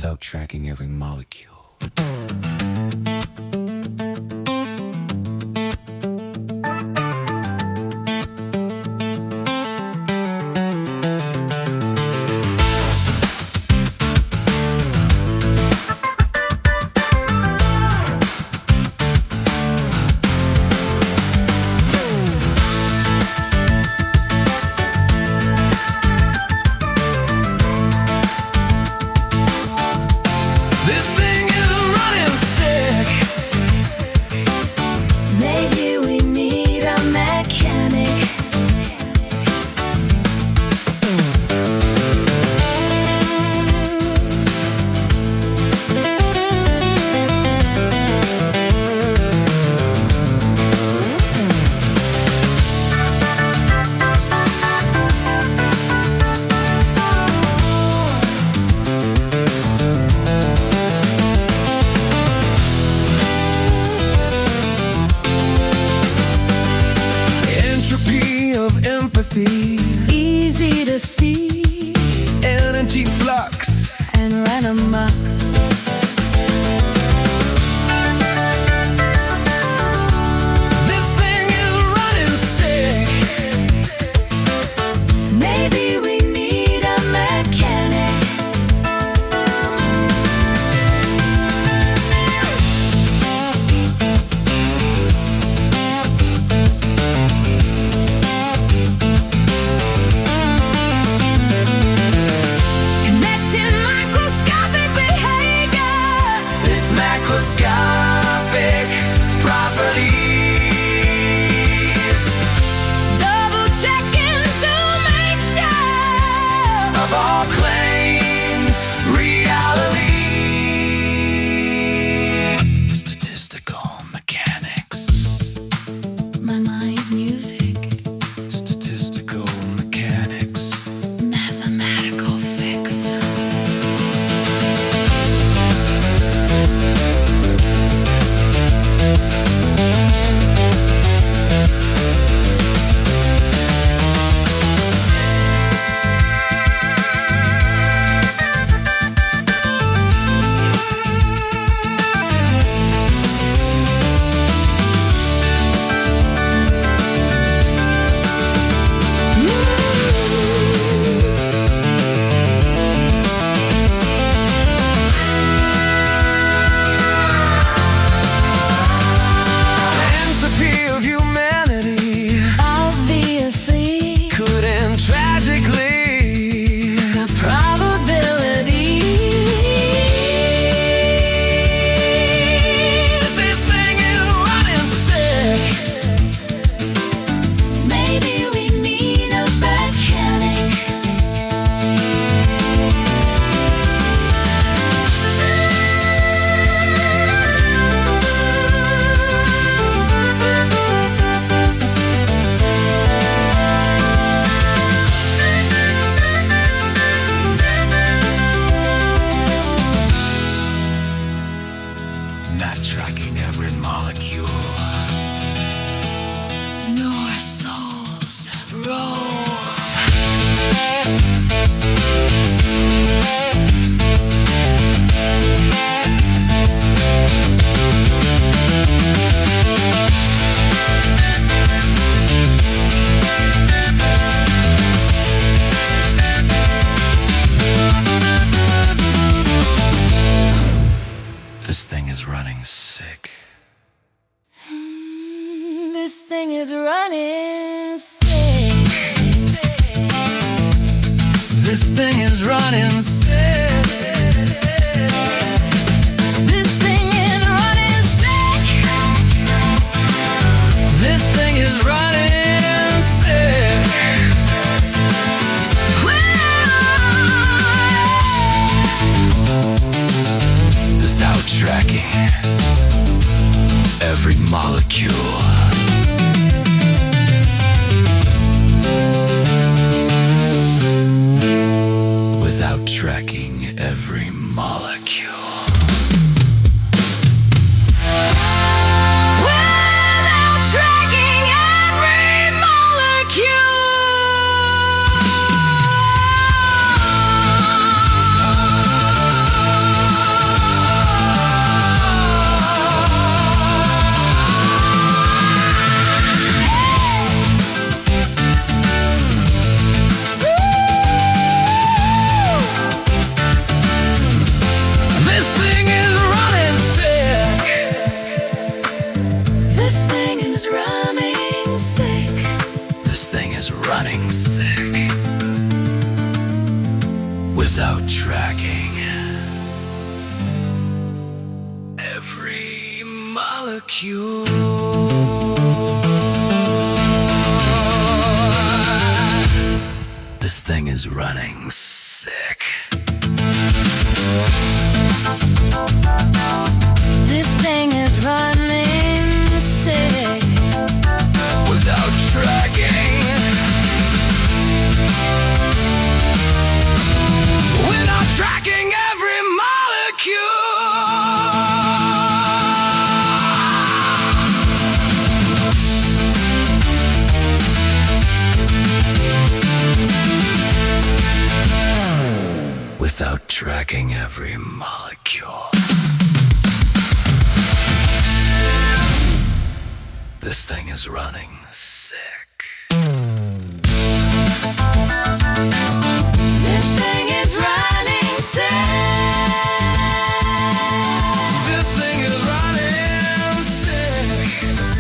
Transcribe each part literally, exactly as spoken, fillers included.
without tracking every molecule. Easy to see, energy flux and random mucks. This thing is running sick. Maybe we need a mechanic. Macroscopic properties, Double checking to make sure of all claimed reality. Statistical mechanics. my mind's music. Statistical mechanics. Mathematical fix. Not tracking every molecule. Nor souls rose. This thing is running sick. This thing is running sick. This thing is running sick. This thing is running sick. This thing is running sick. Without tracking every molecule. Without tracking every molecule. Without tracking every molecule. molecule. This thing is running sick. This thing is running sick. Without tracking, without tracking every molecule. Without tracking every molecule. This thing is running sick. This thing is running sick. This thing is running sick.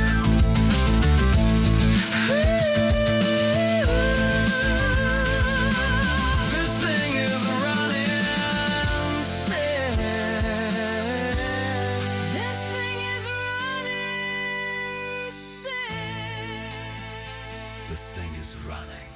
This thing is running sick. This thing is running sick. This thing is running